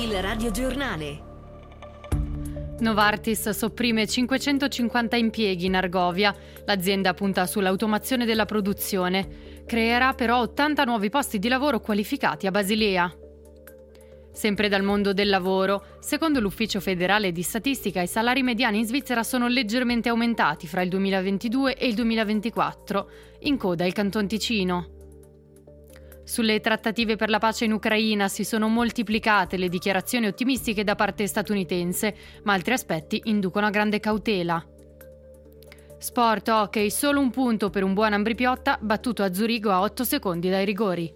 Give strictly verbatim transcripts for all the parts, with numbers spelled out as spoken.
Il radiogiornale. Novartis sopprime cinquecentocinquanta impieghi in Argovia. L'azienda punta sull'automazione della produzione. Creerà però ottanta nuovi posti di lavoro qualificati a Basilea. Sempre dal mondo del lavoro, secondo l'Ufficio federale di statistica, i salari mediani in Svizzera sono leggermente aumentati fra il duemilaventidue e il duemilaventiquattro, in coda il Canton Ticino. Sulle trattative per la pace in Ucraina si sono moltiplicate le dichiarazioni ottimistiche da parte statunitense, ma altri aspetti inducono a grande cautela. Sport hockey, solo un punto per un buon Ambrì-Piotta, battuto a Zurigo a otto secondi dai rigori.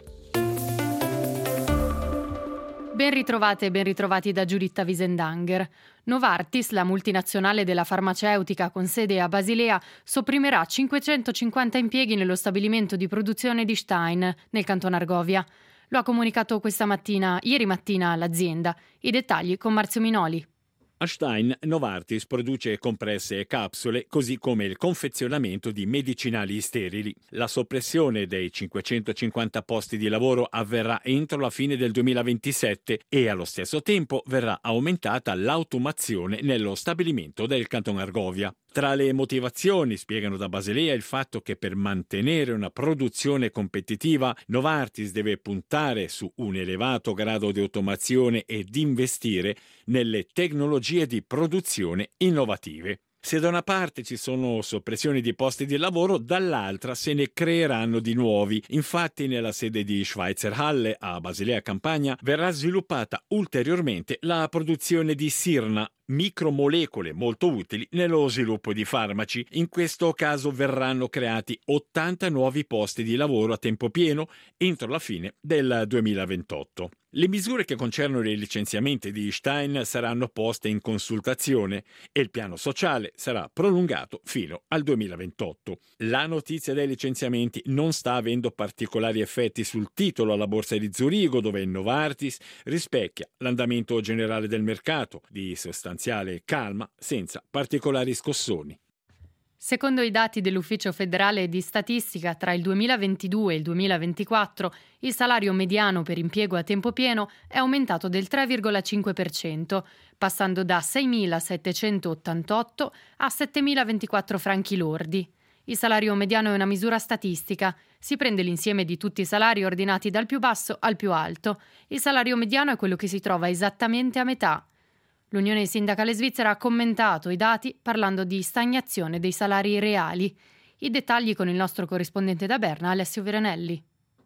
Ben ritrovate e ben ritrovati da Giuditta Wiesendanger. Novartis, la multinazionale della farmaceutica con sede a Basilea, sopprimerà cinquecentocinquanta impieghi nello stabilimento di produzione di Stein, nel Canton Argovia. Lo ha comunicato questa mattina, ieri mattina, l'azienda. I dettagli con Marzio Minoli. A Stein, Novartis produce compresse e capsule, così come il confezionamento di medicinali sterili. La soppressione dei cinquecentocinquanta posti di lavoro avverrà entro la fine del duemilaventisette e allo stesso tempo verrà aumentata l'automazione nello stabilimento del Canton Argovia. Tra le motivazioni, spiegano da Basilea, il fatto che per mantenere una produzione competitiva Novartis deve puntare su un elevato grado di automazione ed investire nelle tecnologie di produzione innovative. Se da una parte ci sono soppressioni di posti di lavoro, dall'altra se ne creeranno di nuovi. Infatti nella sede di Schweizer Halle a Basilea Campagna verrà sviluppata ulteriormente la produzione di Sirna, micromolecole molto utili nello sviluppo di farmaci. In questo caso verranno creati ottanta nuovi posti di lavoro a tempo pieno entro la fine del duemilaventotto. Le misure che concernono i licenziamenti di Stein saranno poste in consultazione e il piano sociale sarà prolungato fino al duemilaventotto. La notizia dei licenziamenti non sta avendo particolari effetti sul titolo alla borsa di Zurigo, dove Novartis rispecchia l'andamento generale del mercato di sostanziale calma senza particolari scossoni. Secondo i dati dell'Ufficio federale di statistica, tra il duemilaventidue e il duemilaventiquattro il salario mediano per impiego a tempo pieno è aumentato del tre virgola cinque per cento, passando da seimilasettecentottantotto a settemilaventiquattro franchi lordi. Il salario mediano è una misura statistica. Si prende l'insieme di tutti i salari ordinati dal più basso al più alto. Il salario mediano è quello che si trova esattamente a metà. L'Unione Sindacale Svizzera ha commentato i dati parlando di stagnazione dei salari reali. I dettagli con il nostro corrispondente da Berna, Alessio Veronelli.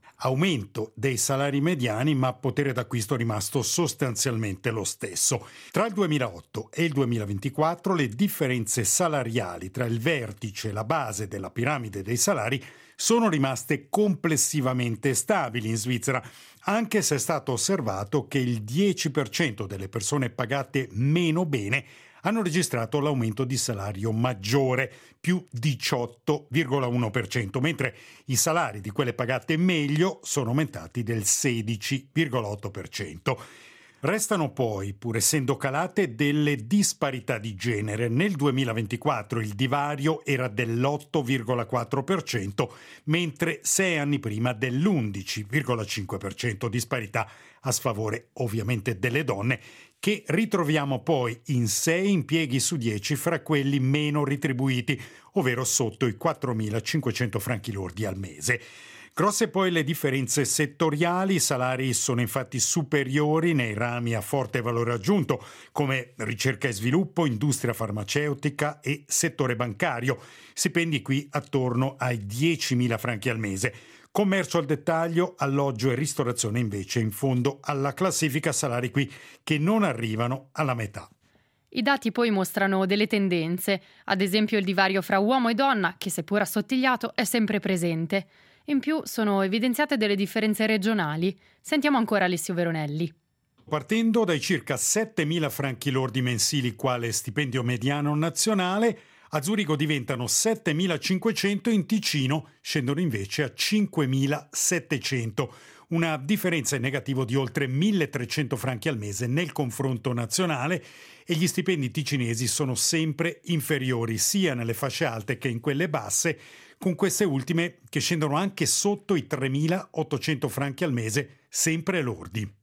Aumento dei salari mediani, ma potere d'acquisto rimasto sostanzialmente lo stesso. Tra il duemilaotto e il duemilaventiquattro le differenze salariali tra il vertice e la base della piramide dei salari sono rimaste complessivamente stabili in Svizzera, anche se è stato osservato che il dieci per cento delle persone pagate meno bene hanno registrato l'aumento di salario maggiore, più diciotto virgola uno per cento, mentre i salari di quelle pagate meglio sono aumentati del sedici virgola otto per cento. Restano poi, pur essendo calate, delle disparità di genere. Nel duemilaventiquattro il divario era dell'otto virgola quattro per cento, mentre sei anni prima dell'undici virgola cinque per cento, disparità a sfavore ovviamente delle donne, che ritroviamo poi in sei impieghi su dieci fra quelli meno retribuiti, ovvero sotto i quattromilacinquecento franchi lordi al mese. Grosse poi le differenze settoriali, i salari sono infatti superiori nei rami a forte valore aggiunto, come ricerca e sviluppo, industria farmaceutica e settore bancario. Stipendi qui attorno ai diecimila franchi al mese. Commercio al dettaglio, alloggio e ristorazione invece in fondo alla classifica, salari qui che non arrivano alla metà. I dati poi mostrano delle tendenze, ad esempio il divario fra uomo e donna, che seppur assottigliato è sempre presente. In più sono evidenziate delle differenze regionali. Sentiamo ancora Alessio Veronelli. Partendo dai circa settemila franchi lordi mensili quale stipendio mediano nazionale, a Zurigo diventano settemilacinquecento, in Ticino scendono invece a cinquemilasettecento. Una differenza in negativo di oltre milletrecento franchi al mese nel confronto nazionale, e gli stipendi ticinesi sono sempre inferiori sia nelle fasce alte che in quelle basse, con queste ultime che scendono anche sotto i tremilaottocento franchi al mese, sempre lordi.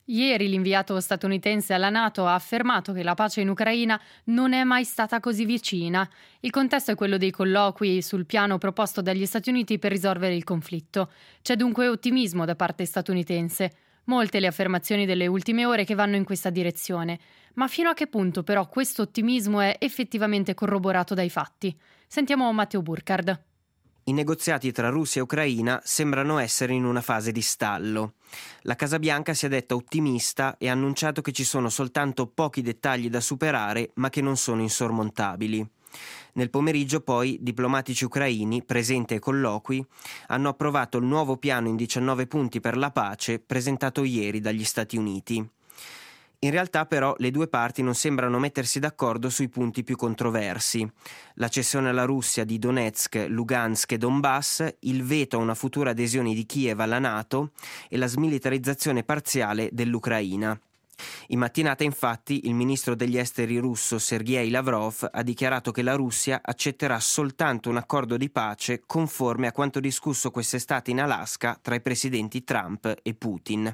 Ieri l'inviato statunitense alla NATO ha affermato che la pace in Ucraina non è mai stata così vicina. Il contesto è quello dei colloqui sul piano proposto dagli Stati Uniti per risolvere il conflitto. C'è dunque ottimismo da parte statunitense. Molte le affermazioni delle ultime ore che vanno in questa direzione. Ma fino a che punto però questo ottimismo è effettivamente corroborato dai fatti? Sentiamo Matteo Burkhardt. I negoziati tra Russia e Ucraina sembrano essere in una fase di stallo. La Casa Bianca si è detta ottimista e ha annunciato che ci sono soltanto pochi dettagli da superare, ma che non sono insormontabili. Nel pomeriggio poi diplomatici ucraini, presenti ai colloqui, hanno approvato il nuovo piano in diciannove punti per la pace presentato ieri dagli Stati Uniti. In realtà però le due parti non sembrano mettersi d'accordo sui punti più controversi: la cessione alla Russia di Donetsk, Lugansk e Donbass, il veto a una futura adesione di Kiev alla NATO e la smilitarizzazione parziale dell'Ucraina. In mattinata infatti il ministro degli esteri russo Sergei Lavrov ha dichiarato che la Russia accetterà soltanto un accordo di pace conforme a quanto discusso quest'estate in Alaska tra i presidenti Trump e Putin.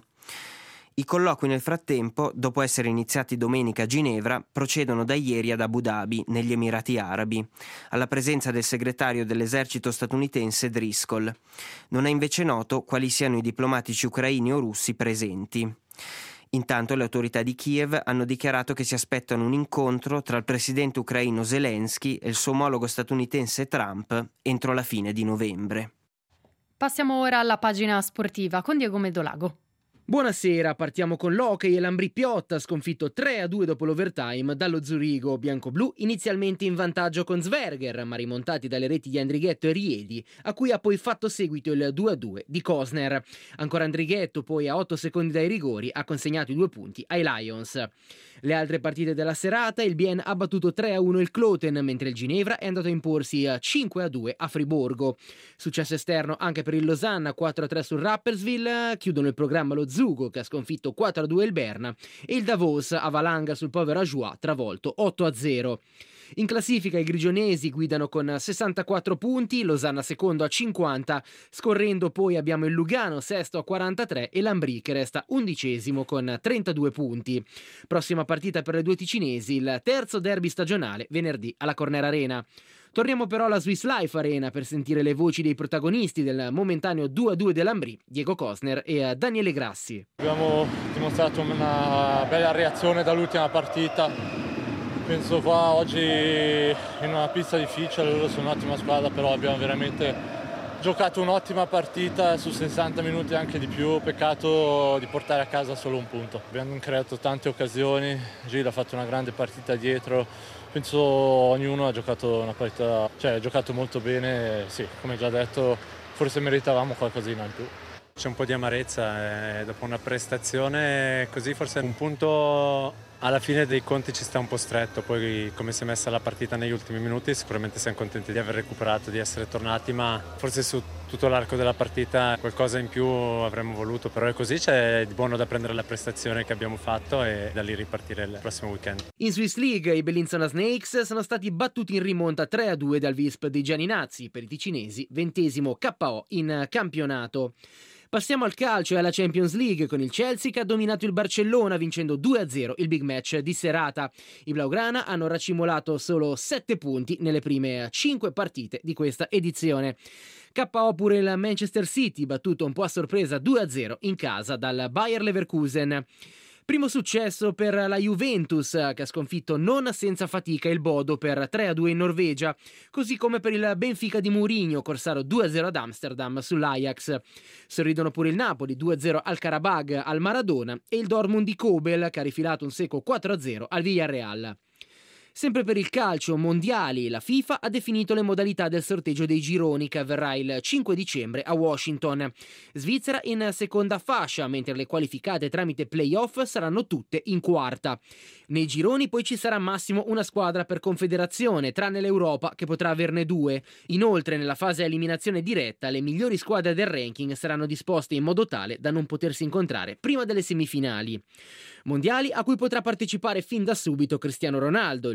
I colloqui nel frattempo, dopo essere iniziati domenica a Ginevra, procedono da ieri ad Abu Dhabi, negli Emirati Arabi, alla presenza del segretario dell'esercito statunitense Driscoll. Non è invece noto quali siano i diplomatici ucraini o russi presenti. Intanto le autorità di Kiev hanno dichiarato che si aspettano un incontro tra il presidente ucraino Zelensky e il suo omologo statunitense Trump entro la fine di novembre. Passiamo ora alla pagina sportiva con Diego Medolago. Buonasera, partiamo con l'hockey e l'Ambri Piotta, sconfitto tre a due dopo l'overtime dallo Zurigo bianco-blu, inizialmente in vantaggio con Zwerger, ma rimontati dalle reti di Andrighetto e Riedi, a cui ha poi fatto seguito il due a due di Kosner. Ancora Andrighetto, poi a otto secondi dai rigori, ha consegnato i due punti ai Lions. Le altre partite della serata, il Bien ha battuto tre a uno il Kloten, mentre il Ginevra è andato a imporsi cinque a due a Friburgo. Successo esterno anche per il Losanna, quattro a tre sul Rapperswil, chiudono il programma lo Zugo che ha sconfitto quattro a due il Berna e il Davos a valanga sul povero Ajoie travolto otto a zero. In classifica i grigionesi guidano con sessantaquattro punti, Losanna secondo a cinquanta, scorrendo poi abbiamo il Lugano sesto a quarantatré e l'Ambri che resta undicesimo con trentadue punti. Prossima partita per le due ticinesi, il terzo derby stagionale venerdì alla Corner Arena. Torniamo però alla Swiss Life Arena per sentire le voci dei protagonisti del momentaneo due a due dell'Ambri, Diego Kosner e Daniele Grassi. Abbiamo dimostrato una bella reazione dall'ultima partita. Penso qua oggi in una pista difficile, loro sono un'ottima squadra, però abbiamo veramente giocato un'ottima partita su sessanta minuti, anche di più. Peccato di portare a casa solo un punto. Abbiamo creato tante occasioni, Gil ha fatto una grande partita dietro. Penso ognuno ha giocato una partita, cioè ha giocato molto bene, sì, come già detto, forse meritavamo qualcosina in più. C'è un po' di amarezza, eh, dopo una prestazione così forse un punto alla fine dei conti ci sta un po' stretto, poi come si è messa la partita negli ultimi minuti sicuramente siamo contenti di aver recuperato, di essere tornati, ma forse su tutto l'arco della partita qualcosa in più avremmo voluto, però è così, c'è di buono da prendere la prestazione che abbiamo fatto e da lì ripartire il prossimo weekend. In Swiss League i Bellinzona Snakes sono stati battuti in rimonta tre a due dal Visp dei Gianinazzi, per i ticinesi ventesimo K O in campionato. Passiamo al calcio e alla Champions League con il Chelsea che ha dominato il Barcellona vincendo due a zero il big match di serata. I Blaugrana hanno racimolato solo sette punti nelle prime cinque partite di questa edizione. K O pure il Manchester City, battuto un po' a sorpresa due a zero in casa dal Bayer Leverkusen. Primo successo per la Juventus che ha sconfitto non senza fatica il Bodo per tre a due in Norvegia, così come per il Benfica di Mourinho, corsaro due a zero ad Amsterdam sull'Ajax. Sorridono pure il Napoli due a zero al Karabag al Maradona e il Dortmund di Kobel che ha rifilato un secco quattro a zero al Villarreal. Sempre per il calcio mondiali, la FIFA ha definito le modalità del sorteggio dei gironi che avverrà il cinque dicembre a Washington. Svizzera in seconda fascia, mentre le qualificate tramite play-off saranno tutte in quarta. Nei gironi poi ci sarà massimo una squadra per confederazione, tranne l'Europa che potrà averne due. Inoltre nella fase a eliminazione diretta le migliori squadre del ranking saranno disposte in modo tale da non potersi incontrare prima delle semifinali. Mondiali a cui potrà partecipare fin da subito Cristiano Ronaldo. Il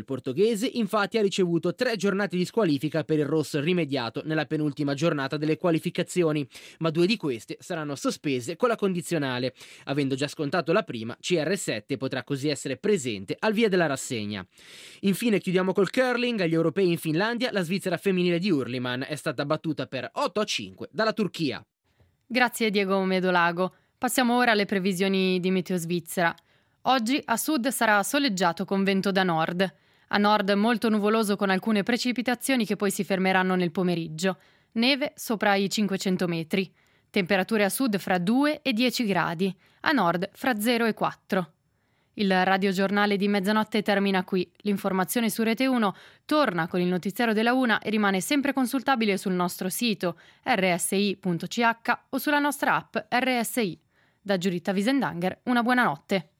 portoghese infatti ha ricevuto tre giornate di squalifica per il rosso rimediato nella penultima giornata delle qualificazioni, ma due di queste saranno sospese con la condizionale. Avendo già scontato la prima, C R sette potrà così essere presente al via della rassegna. Infine chiudiamo col curling. Agli europei in Finlandia la Svizzera femminile di Hurliman è stata battuta per otto a cinque dalla Turchia. Grazie Diego Medolago. Passiamo ora alle previsioni di Meteo Svizzera. Oggi a sud sarà soleggiato con vento da nord. A nord molto nuvoloso con alcune precipitazioni che poi si fermeranno nel pomeriggio. Neve sopra i cinquecento metri. Temperature a sud fra due e dieci gradi. A nord fra zero e quattro. Il radiogiornale di mezzanotte termina qui. L'informazione su Rete uno torna con il notiziario della una e rimane sempre consultabile sul nostro sito erre esse i punto c h o sulla nostra app R S I. Da Giuditta Wiesendanger, una buona notte.